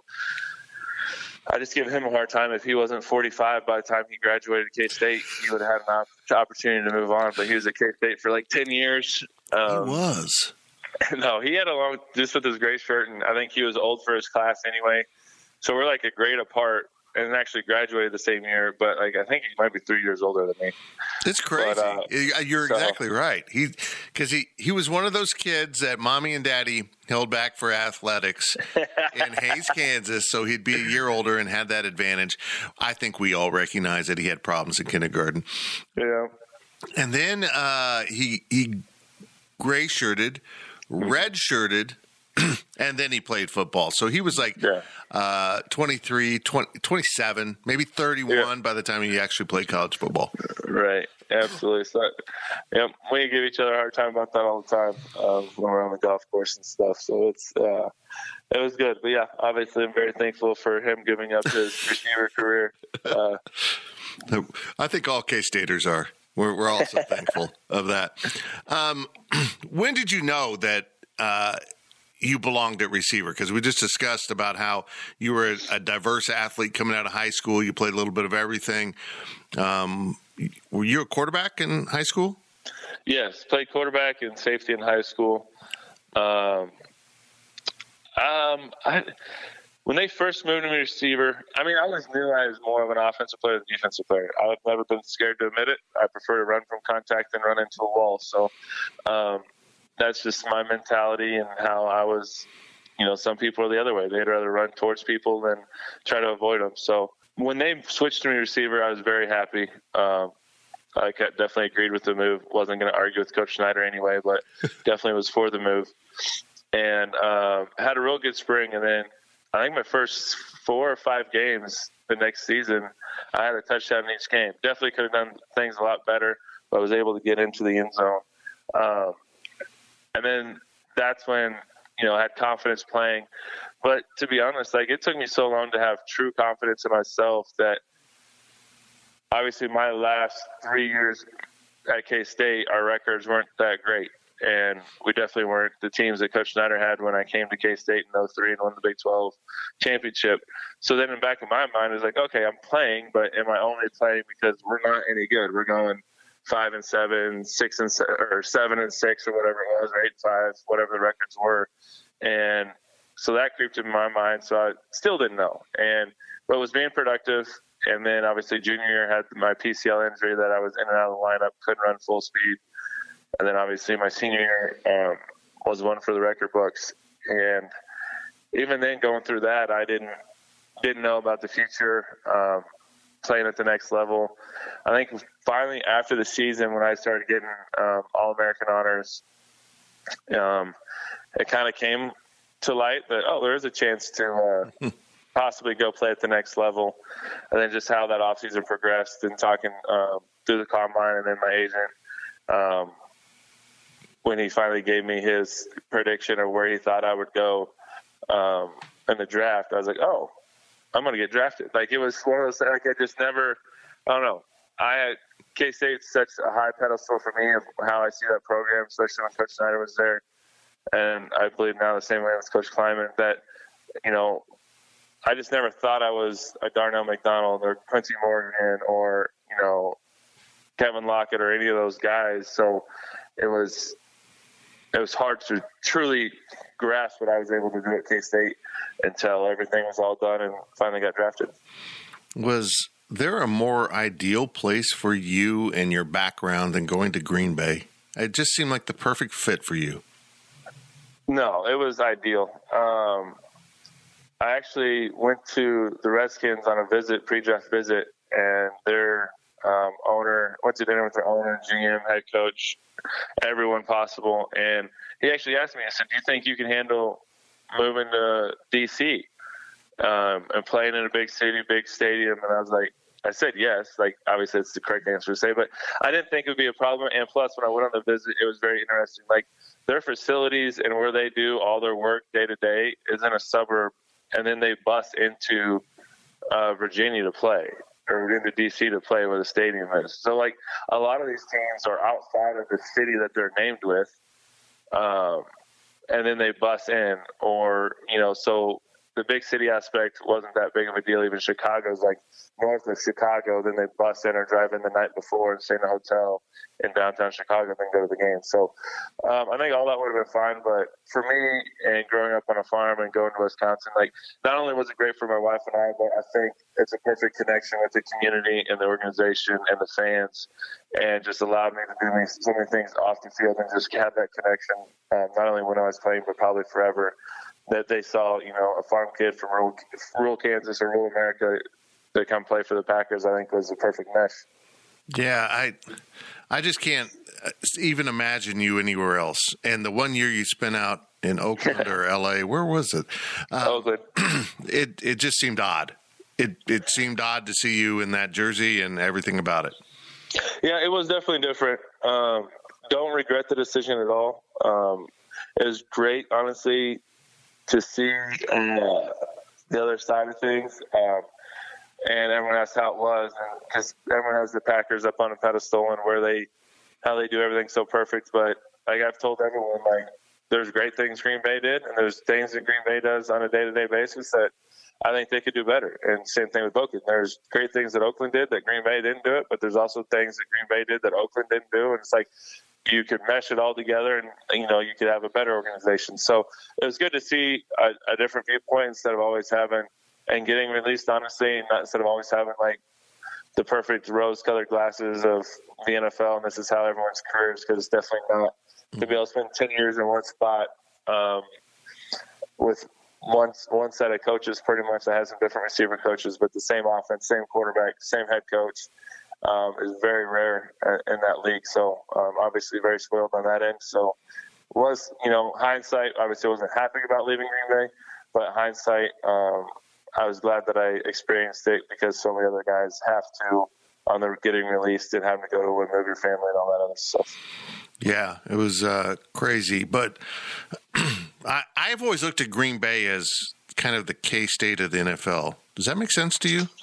I just give him a hard time. If he wasn't forty-five by the time he graduated K-State, he would have had an opportunity to move on. But he was at K-State for like ten years. Um, he was. No, he had a long, just with his gray shirt, and I think he was old for his class anyway. So we're like a grade apart, and actually graduated the same year. But like I think he might be three years older than me. It's crazy. But, uh, You're so. exactly right. He because he, he was one of those kids that mommy and daddy held back for athletics in Hays, Kansas, so he'd be a year older and had that advantage. I think we all recognize that he had problems in kindergarten. Yeah. And then uh, he he gray shirted, red shirted, and then he played football. So he was like yeah. uh, twenty-three, twenty, twenty-seven, maybe thirty-one yeah. by the time he actually played college football. Right. Absolutely. So, yeah, we give each other a hard time about that all the time um, when we're on the golf course and stuff. So it's uh, it was good. But, yeah, obviously I'm very thankful for him giving up his receiver career. Uh, I think all K-Staters are. We're, we're also thankful of that. Um, when did you know that uh, you belonged at receiver? Because we just discussed about how you were a, a diverse athlete coming out of high school. You played a little bit of everything. Um, were you a quarterback in high school? Yes, played quarterback and safety in high school. Um, um, I, when they first moved me to receiver, I mean, I always knew I was more of an offensive player than defensive player. I've never been scared to admit it. I prefer to run from contact than run into a wall. So um, that's just my mentality and how I was. You know, some people are the other way. They'd rather run towards people than try to avoid them. So when they switched to me receiver, I was very happy. Um, I definitely agreed with the move. Wasn't going to argue with Coach Schneider anyway, but definitely was for the move. And uh, had a real good spring. And then I think my first four or five games the next season, I had a touchdown in each game. Definitely could have done things a lot better, but I was able to get into the end zone. Um, and then that's when, you know, I had confidence playing. But to be honest, like it took me so long to have true confidence in myself that obviously my last three years at K-State, our records weren't that great. And we definitely weren't the teams that Coach Schneider had when I came to K-State in oh three and won the Big twelve championship. So then in the back of my mind, it's like, okay, I'm playing, but am I only playing because we're not any good? We're going five and seven, six and se- or seven and six, or whatever it was, or eight and five, whatever the records were. And so that creeped in my mind. So I still didn't know. And but was being productive. And then obviously junior year had my P C L injury that I was in and out of the lineup, couldn't run full speed. And then obviously my senior year um, was one for the record books. And even then going through that, I didn't didn't know about the future, um, playing at the next level. I think finally after the season when I started getting um, All-American honors, um, it kind of came to light that, oh, there is a chance to uh, possibly go play at the next level. And then just how that offseason progressed and talking um, through the combine and then my agent, um, when he finally gave me his prediction of where he thought I would go um, in the draft, I was like, oh, I'm going to get drafted. Like, it was one of those, like, I just never, I don't know. I had K-State's such a high pedestal for me of how I see that program, especially when Coach Snyder was there. And I believe now the same way with Coach Kleiman that, you know, I just never thought I was a Darnell McDonald or Quincy Morgan or, you know, Kevin Lockett or any of those guys. So it was, it was hard to truly grasp what I was able to do at K-State until everything was all done and finally got drafted. Was there a more ideal place for you and your background than going to Green Bay? It just seemed like the perfect fit for you. No, it was ideal. Um, I actually went to the Redskins on a visit, pre-draft visit, and their um, owner, went to dinner with their owner, G M, head coach, everyone possible. And he actually asked me, I said, do you think you can handle moving to D C um, and playing in a big city, big stadium? And I was like, I said yes. Like, obviously, it's the correct answer to say, but I didn't think it would be a problem. And plus, when I went on the visit, it was very interesting. Like, their facilities and where they do all their work day to day is in a suburb, and then they bus into uh, Virginia to play, or into D C to play where the stadium is. So, like, a lot of these teams are outside of the city that they're named with, um, and then they bus in, or, you know, so the big city aspect wasn't that big of a deal. Even Chicago's like north of Chicago, then they bus in or drive in the night before and stay in a hotel in downtown Chicago, then go to the game. So um, I think all that would have been fine. But for me, and growing up on a farm and going to Wisconsin, like, not only was it great for my wife and I, but I think it's a perfect connection with the community and the organization and the fans, and just allowed me to do so many things off the field and just have that connection, um, not only when I was playing, but probably forever. That they saw, you know, a farm kid from rural, rural Kansas or rural America to come play for the Packers, I think was a perfect mesh. Yeah, I I just can't even imagine you anywhere else. And the one year you spent out in Oakland or L A, where was it? Uh, Oakland. It it just seemed odd. It it seemed odd to see you in that jersey and everything about it. Yeah, it was definitely different. Um, don't regret the decision at all. Um, it was great, honestly, to see uh, the other side of things. Um, and everyone asked how it was, because everyone has the Packers up on a pedestal and where they, how they do everything so perfect. But like I've told everyone, like, there's great things Green Bay did, and there's things that Green Bay does on a day-to-day basis that I think they could do better. And same thing with Oakland. There's great things that Oakland did that Green Bay didn't do it, but there's also things that Green Bay did that Oakland didn't do. And it's like, you could mesh it all together and, you know, you could have a better organization. So it was good to see a, a different viewpoint instead of always having, and getting released, honestly, and not, instead of always having like the perfect rose-colored glasses of the N F L, and this is how everyone's careers, because it's definitely not. To be able to spend ten years in one spot um, with one one set of coaches, pretty much, that has some different receiver coaches, but the same offense, same quarterback, same head coach, um, is very rare in that league. So um, obviously very spoiled on that end. So was, you know, hindsight, obviously I wasn't happy about leaving Green Bay, but hindsight, um, I was glad that I experienced it, because so many other guys have to on the getting released and having to go to and move your family and all that other stuff. Yeah, it was uh, crazy. But I, I've always looked at Green Bay as kind of the K-State of the N F L. Does that make sense to you?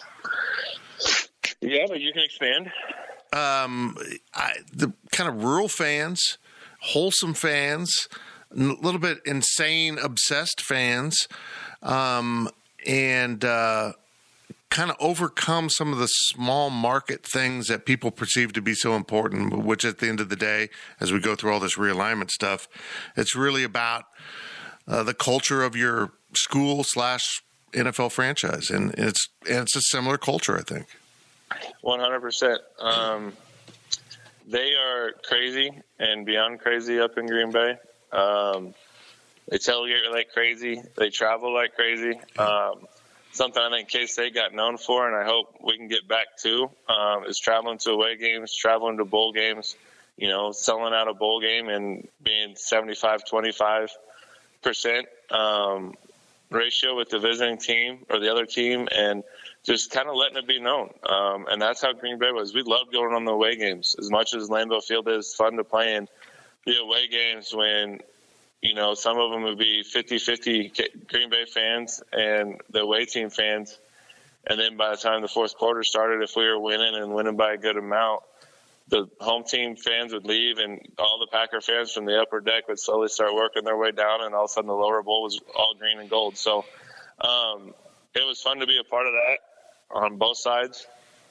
Yeah, but you can expand. Um, I, the kind of rural fans, wholesome fans, a little bit insane, obsessed fans, um, and uh, kind of overcome some of the small market things that people perceive to be so important, which at the end of the day, as we go through all this realignment stuff, it's really about uh, the culture of your school slash N F L franchise. And it's, and it's a similar culture, I think. one hundred percent. Um, they are crazy and beyond crazy up in Green Bay. Um, they tailgate like crazy. They travel like crazy. Um, something I think K-State got known for, and I hope we can get back to, um, is traveling to away games, traveling to bowl games, you know, selling out a bowl game and being seventy-five twenty-five. percent um, ratio with the visiting team or the other team, and just kind of letting it be known. Um, and that's how Green Bay was. We loved going on the away games. As much as Lambeau Field is fun to play in, the away games when, you know, some of them would be fifty-fifty Green Bay fans and the away team fans. And then by the time the fourth quarter started, if we were winning and winning by a good amount, the home team fans would leave and all the Packer fans from the upper deck would slowly start working their way down, and all of a sudden the lower bowl was all green and gold. So um, it was fun to be a part of that on both sides.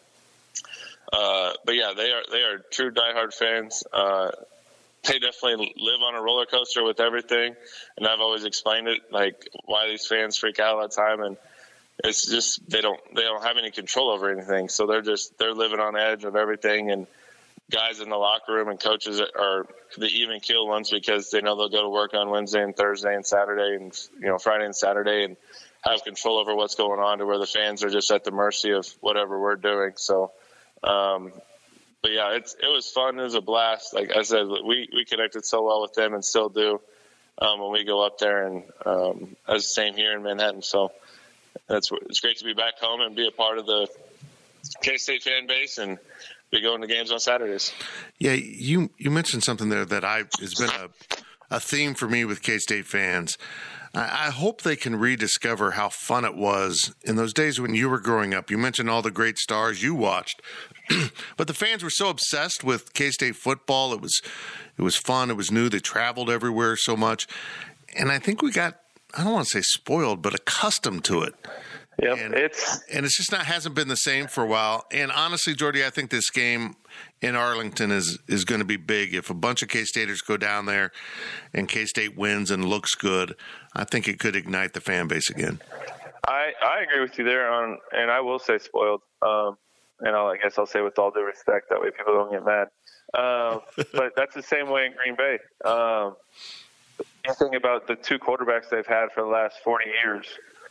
Uh, but yeah, they are they are true diehard fans. Uh, they definitely live on a roller coaster with everything, and I've always explained it, like why these fans freak out all the time, and it's just they don't they don't have any control over anything, so they're just they're living on the edge of everything. And guys in the locker room and coaches are the even keel ones because they know they'll go to work on Wednesday and Thursday and Saturday and you know Friday and Saturday and have control over what's going on, to where the fans are just at the mercy of whatever we're doing. So, um, but yeah, it's, it was fun. It was a blast. Like I said, we, we connected so well with them and still do um, when we go up there, and um, as the same here in Manhattan. So that's, it's great to be back home and be a part of the K-State fan base and be going to games on Saturdays. Yeah. You, you mentioned something there that I, has been a, a theme for me with K-State fans. I hope they can rediscover how fun it was in those days when you were growing up. You mentioned all the great stars you watched, but the fans were so obsessed with K-State football. It was, it was fun. It was new. They traveled everywhere so much. And I think we got, I don't want to say spoiled, but accustomed to it. Yep, and, it's and it's just not, hasn't been the same for a while. And honestly, Jordy, I think this game in Arlington is, is going to be big. If a bunch of K-Staters go down there and K-State wins and looks good, I think it could ignite the fan base again. I, I agree with you there on, and I will say spoiled. Um, and I'll, I guess I'll say with all due respect, that way people don't get mad. Um, but that's the same way in Green Bay. Um, you think about the two quarterbacks they've had for the last forty years.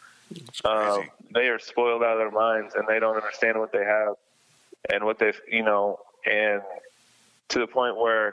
Um, they are spoiled out of their minds, and they don't understand what they have and what they've, you know, and to the point where,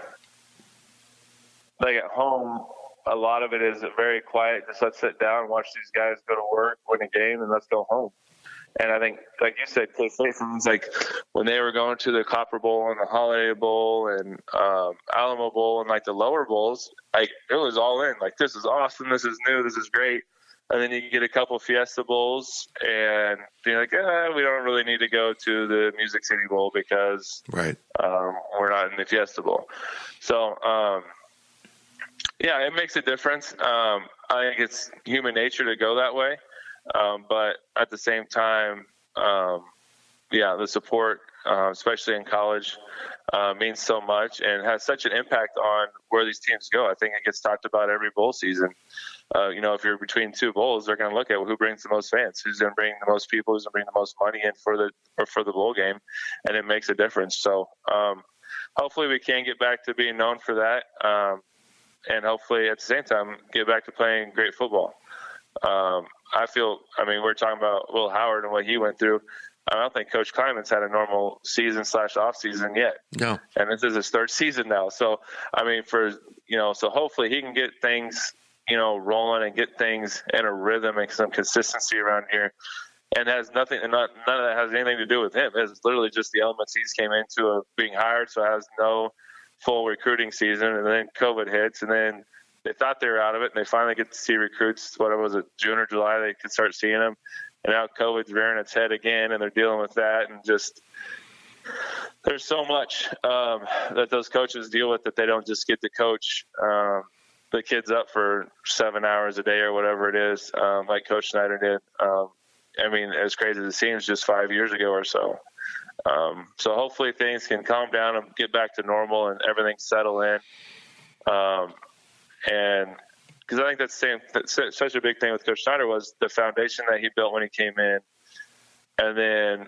like at home, a lot of it is very quiet. Just let's sit down, watch these guys go to work, win a game, and let's go home. And I think, like you said, K-State fans, like when they were going to the Copper Bowl and the Holiday Bowl and um, Alamo Bowl and like the lower bowls, like it was all in. Like, this is awesome, this is new, this is great. And then you can get a couple Fiesta Bowls, and you're like, eh, we don't really need to go to the Music City Bowl because right. um, we're not in the Fiesta Bowl. So, um, yeah, it makes a difference. Um, I think it's human nature to go that way. Um, but at the same time, um, yeah, the support, uh, especially in college, uh, means so much and has such an impact on where these teams go. I think it gets talked about every bowl season. Uh, you know, if you're between two bowls, they're going to look at who brings the most fans, who's going to bring the most people, who's going to bring the most money in for the or for the bowl game, and it makes a difference. So um, hopefully we can get back to being known for that, um, and hopefully at the same time get back to playing great football. Um, I feel, I mean, we're talking about Will Howard and what he went through. I don't think Coach Kleiman's had a normal season slash off season yet. No. And this is his third season now. So, I mean, for, you know, so hopefully he can get things, you know, rolling and get things in a rhythm and some consistency around here. And has nothing, and not, none of that has anything to do with him. It's literally just the elements he's came into of being hired. So it has no full recruiting season. And then COVID hits, and then they thought they were out of it, and they finally get to see recruits. What was it, June or July? They could start seeing them. And now COVID's rearing its head again, and they're dealing with that. And just there's so much um, that those coaches deal with that they don't just get to coach um, the kids up for seven hours a day or whatever it is, um, like Coach Snyder did. Um, I mean, as crazy as it seems, just five years ago or so. Um, so hopefully things can calm down and get back to normal and everything settle in. Um, and because I think that's, same, that's such a big thing with Coach Snyder was the foundation that he built when he came in, and then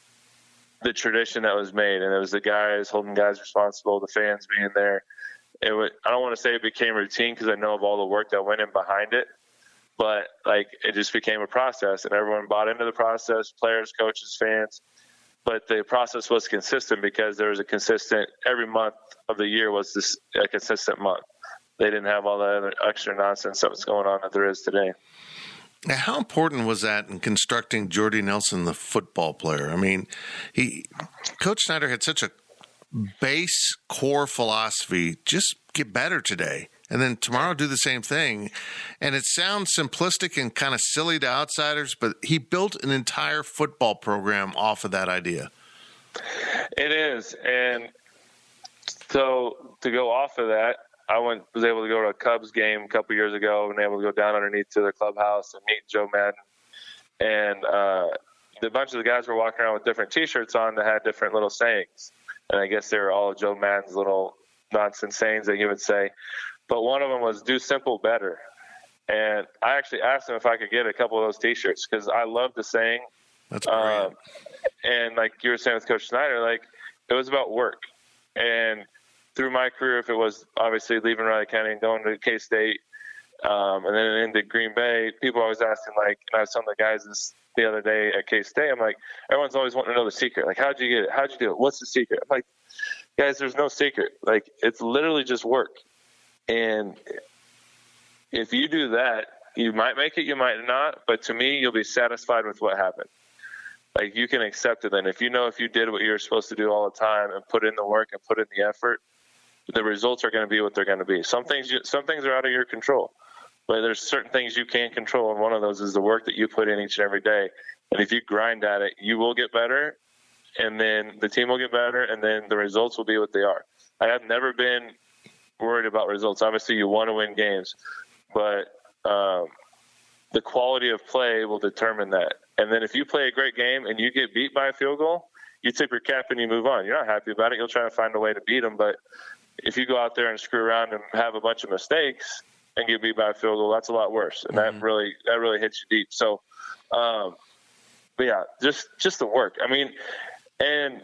the tradition that was made, and it was the guys holding guys responsible, the fans being there. It would, I don't want to say it became routine because I know of all the work that went in behind it, but like it just became a process, and everyone bought into the process, players, coaches, fans. But the process was consistent because there was a consistent, every month of the year was this a consistent month. they didn't have all the other extra nonsense that was going on that there is today. Now, how important was that in constructing Jordy Nelson, the football player? I mean, he Coach Snyder had such a base core philosophy: just get better today, and then tomorrow do the same thing. And it sounds simplistic and kind of silly to outsiders, but he built an entire football program off of that idea. It is, and so to go off of that, I went was able to go to a Cubs game a couple years ago and able to go down underneath to their clubhouse and meet Joe Madden. And uh, a bunch of the guys were walking around with different T-shirts on that had different little sayings. And I guess they were all Joe Madden's little nonsense sayings that he would say. But one of them was "do simple better." And I actually asked him if I could get a couple of those T-shirts because I love the saying. That's great. Um, and like you were saying with Coach Snyder, like it was about work. And through my career, if it was obviously leaving Riley County and going to K-State um, and then into Green Bay, people always asking, like, and I was telling the guys this the other day at K-State, I'm like, everyone's always wanting to know the secret. Like, how'd you get it? How'd you do it? What's the secret? I'm like, guys, there's no secret. Like, it's literally just work. And if you do that, you might make it, you might not. But to me, you'll be satisfied with what happened. Like, you can accept it then. If you know if you did what you were supposed to do all the time and put in the work and put in the effort, the results are going to be what they're going to be. Some things, you, some things are out of your control, but there's certain things you can control. And one of those is the work that you put in each and every day. And if you grind at it, you will get better. And then the team will get better. And then the results will be what they are. I have never been worried about results. Obviously you want to win games, but um, the quality of play will determine that. And then if you play a great game and you get beat by a field goal, you tip your cap and you move on. You're not happy about it. You'll try to find a way to beat them. But if you go out there and screw around and have a bunch of mistakes and get beat by a field goal, that's a lot worse. And mm-hmm. that really, that really hits you deep. So, um, but yeah, just, just the work. I mean, and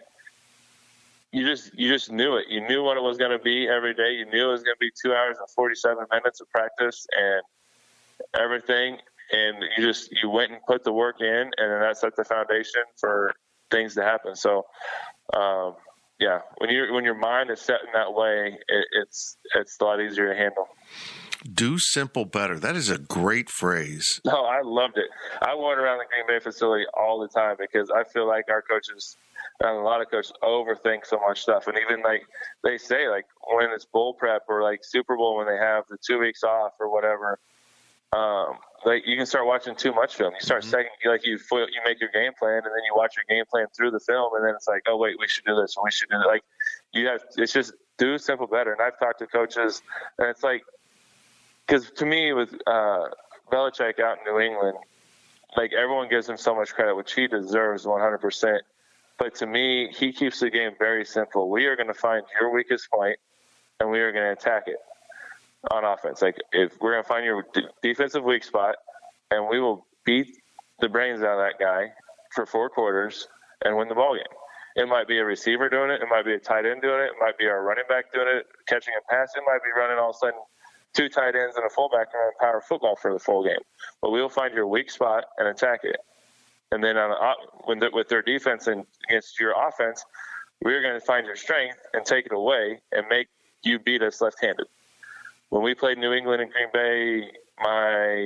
you just, you just knew it. You knew what it was going to be every day. You knew it was going to be two hours and forty-seven minutes of practice and everything. And you just, you went and put the work in, and then that set the foundation for things to happen. So, um, yeah, when you when your mind is set in that way, it, it's it's a lot easier to handle. Do simple better. That is a great phrase. No, I loved it. I went around the Green Bay facility all the time because I feel like our coaches and a lot of coaches overthink so much stuff. And even like they say, like when it's bowl prep or like Super Bowl when they have the two weeks off or whatever, um, like you can start watching too much film. You start mm-hmm. second, like you you make your game plan, and then you watch your game plan through the film, and then it's like, oh wait, we should do this, and we should do that. Like you have, it's just do simple better. And I've talked to coaches, and it's like, because to me with uh, Belichick out in New England, like everyone gives him so much credit, which he deserves one hundred percent. But to me, he keeps the game very simple. We are going to find your weakest point, and we are going to attack it on offense. Like if we're going to find your d- defensive weak spot, and we will beat the brains out of that guy for four quarters and win the ball game. It might be a receiver doing it. It might be a tight end doing it. It might be our running back doing it, catching a pass. It might be running all of a sudden two tight ends and a fullback and running power football for the full game. But we'll find your weak spot and attack it. And then on when the, with their defense and against your offense, we're going to find your strength and take it away and make you beat us left-handed. When we played New England and Green Bay, my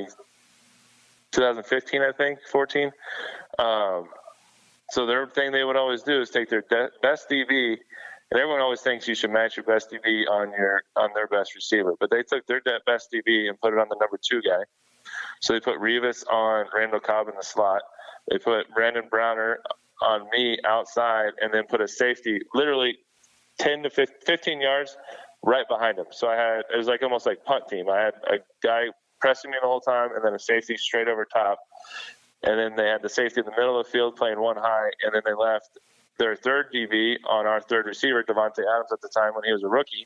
twenty fifteen, I think, fourteen. Um, so their thing they would always do is take their de- best D B, and everyone always thinks you should match your best D B on your on their best receiver. But they took their de- best D B and put it on the number two guy. So they put Revis on Randall Cobb in the slot. They put Brandon Browner on me outside, and then put a safety literally ten to fifteen yards right behind him. So I had, it was like almost like punt team. I had a guy pressing me the whole time, and then a safety straight over top. And then they had the safety in the middle of the field playing one high, and then they left their third D B on our third receiver, Devontae Adams, at the time when he was a rookie,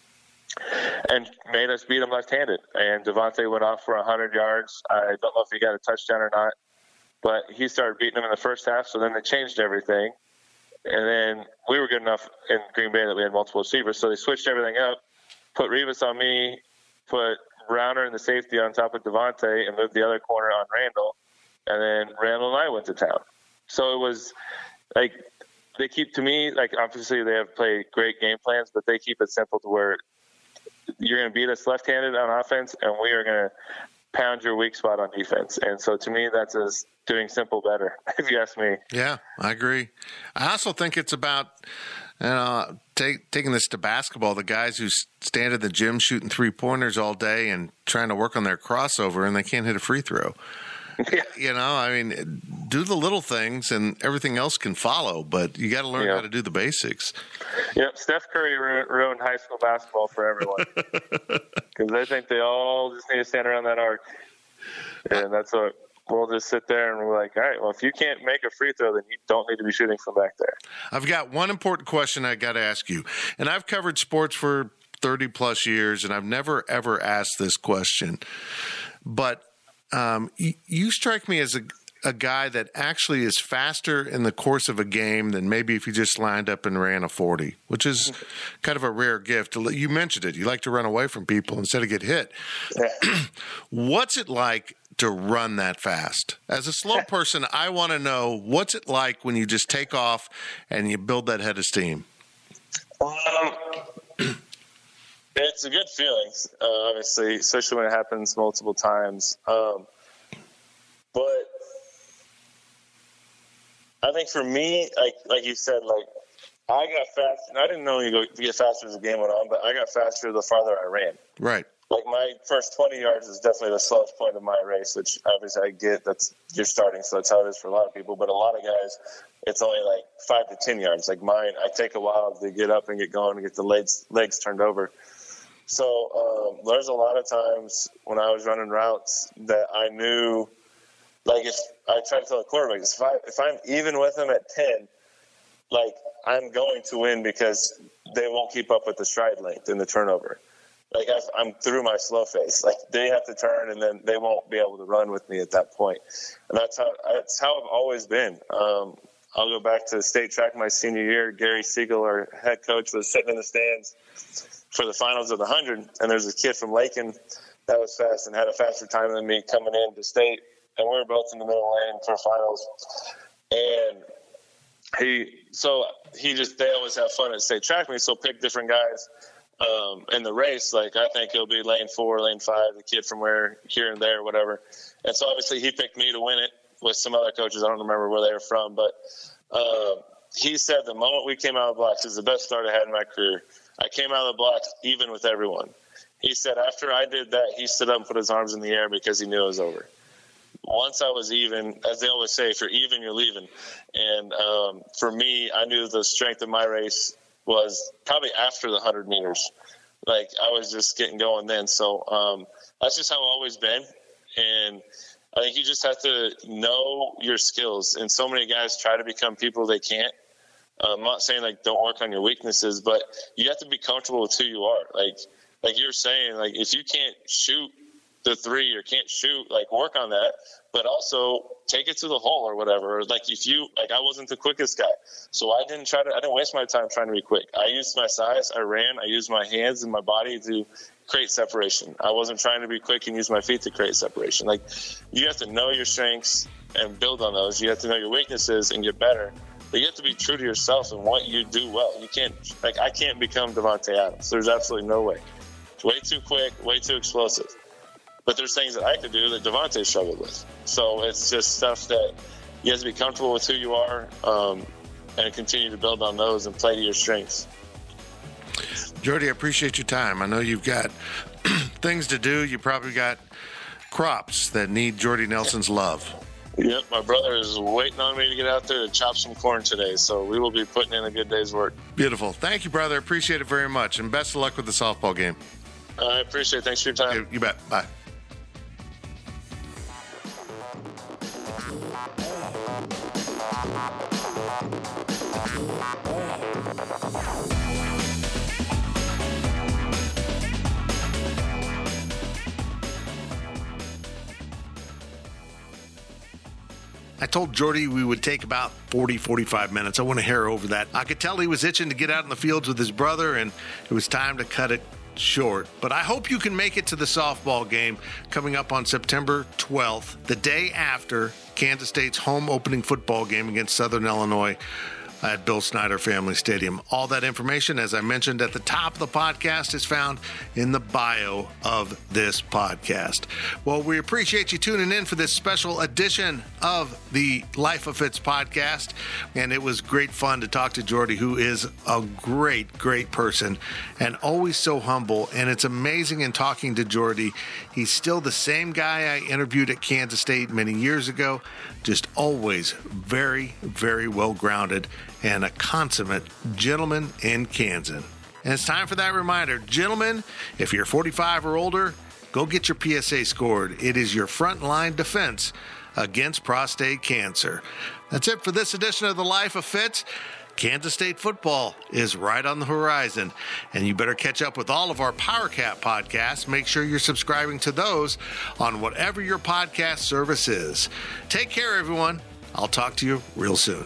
and made us beat him left-handed. And Devontae went off for one hundred yards. I don't know if he got a touchdown or not, but he started beating him in the first half, so then they changed everything. And then we were good enough in Green Bay that we had multiple receivers, so they switched everything up, put Revis on me, put Browner and the safety on top of Devontae, and moved the other corner on Randall. And then Randall and I went to town. So it was like they keep, to me, like obviously they have played great game plans, but they keep it simple to where you're going to beat us left-handed on offense, and we are going to pound your weak spot on defense. And so to me, that's as doing simple better, if you ask me. Yeah, I agree. I also think it's about, you know, take, taking this to basketball, the guys who stand in the gym shooting three-pointers all day and trying to work on their crossover, and they can't hit a free throw. Yeah. You know, I mean, do the little things and everything else can follow, but you got to learn yeah. how to do the basics. Yep, Steph Curry ru- ruined high school basketball for everyone because they think they all just need to stand around that arc. And that's what we'll just sit there and we're like, all right, well, if you can't make a free throw, then you don't need to be shooting from back there. I've got one important question I got to ask you, and I've covered sports for thirty plus years, and I've never, ever asked this question, but Um, you, you strike me as a, a guy that actually is faster in the course of a game than maybe if you just lined up and ran a forty, which is kind of a rare gift. You mentioned it. You like to run away from people instead of get hit. Yeah. What's it like to run that fast? As a slow person, I want to know, what's it like when you just take off and you build that head of steam? Um, It's a good feeling, uh, obviously, especially when it happens multiple times. Um, but I think for me, like like you said, like I got fast, and I didn't know you go to get faster as the game went on, but I got faster the farther I ran. Right. Like my first twenty yards is definitely the slowest point of my race, which obviously I get. That's you're starting, so that's how it is for a lot of people. But a lot of guys, it's only like five to ten yards. Like mine, I take a while to get up and get going and get the legs legs turned over. So um, there's a lot of times when I was running routes that I knew, like if I try to tell the quarterback, if, I, if I'm even with them at ten, like I'm going to win because they won't keep up with the stride length and the turnover. Like I've, I'm through my slow phase. Like they have to turn and then they won't be able to run with me at that point. And that's how that's how I've always been. Um, I'll go back to the state track my senior year. Gary Siegel, our head coach, was sitting in the stands for the finals of the hundred, and there's a kid from Lakin that was fast and had a faster time than me coming into state, and we were both in the middle lane for finals. And he, so he just they always have fun at state track meets, so pick different guys um, in the race. Like I think he'll be lane four, lane five, the kid from where here and there, whatever. And so obviously he picked me to win it with some other coaches. I don't remember where they were from, but uh, he said the moment we came out of the blocks is the best start I had in my career. I came out of the blocks even with everyone. He said after I did that, he stood up and put his arms in the air because he knew it was over. Once I was even, as they always say, if you're even, you're leaving. And um, for me, I knew the strength of my race was probably after the one hundred meters. Like I was just getting going then. So um, that's just how I've always been. And I think you just have to know your skills. And so many guys try to become people they can't. I'm not saying like don't work on your weaknesses, but you have to be comfortable with who you are. Like, like you're saying, like if you can't shoot the three or can't shoot, like work on that, but also take it to the hole or whatever. Or like if you, like I wasn't the quickest guy, so I didn't try to, I didn't waste my time trying to be quick. I used my size, I ran, I used my hands and my body to create separation. I wasn't trying to be quick and use my feet to create separation. Like you have to know your strengths and build on those. You have to know your weaknesses and get better. But you have to be true to yourself and what you do well. You can't, like, I can't become Davante Adams. There's absolutely no way. It's way too quick, way too explosive. But there's things that I could do that Davante struggled with. So it's just stuff that you have to be comfortable with who you are um, and continue to build on those and play to your strengths. Jordy, I appreciate your time. I know you've got things to do. You probably got crops that need Jordy Nelson's love. Yep, my brother is waiting on me to get out there to chop some corn today, so we will be putting in a good day's work. Beautiful. Thank you, brother. Appreciate it very much, and best of luck with the softball game. I appreciate it. Thanks for your time. You, you bet. Bye. I told Jordy we would take about forty, forty-five minutes. I want to hair over that. I could tell he was itching to get out in the fields with his brother, and it was time to cut it short. But I hope you can make it to the softball game coming up on September twelfth, the day after Kansas State's home opening football game against Southern Illinois. at Bill Snyder Family Stadium. All that information, as I mentioned at the top of the podcast, is found in the bio of this podcast. Well, we appreciate you tuning in for this special edition of the Life of Fitz podcast, and it was great fun to talk to Jordy, who is a great, great person and always so humble. And it's amazing in talking to Jordy, he's still the same guy I interviewed at Kansas State many years ago, just always very, very well-grounded and a consummate gentleman in Kansan. And it's time for that reminder. Gentlemen, if you're forty-five or older, go get your P S A scored. It is your frontline defense against prostate cancer. That's it for this edition of The Life of Fitz. Kansas State football is right on the horizon, and you better catch up with all of our PowerCat podcasts. Make sure you're subscribing to those on whatever your podcast service is. Take care, everyone. I'll talk to you real soon.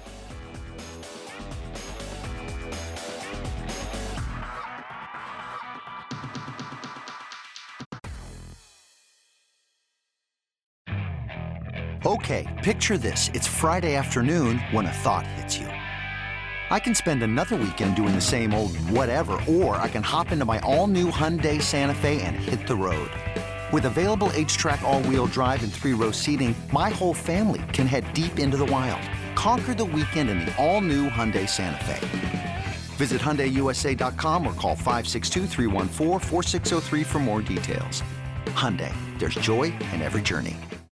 Okay, picture this. It's Friday afternoon when a thought hits you. I can spend another weekend doing the same old whatever, or I can hop into my all-new Hyundai Santa Fe and hit the road. With available H-Track all-wheel drive and three-row seating, my whole family can head deep into the wild. Conquer the weekend in the all-new Hyundai Santa Fe. Visit Hyundai U S A dot com or call five six two, three one four, four six zero three for more details. Hyundai, there's joy in every journey.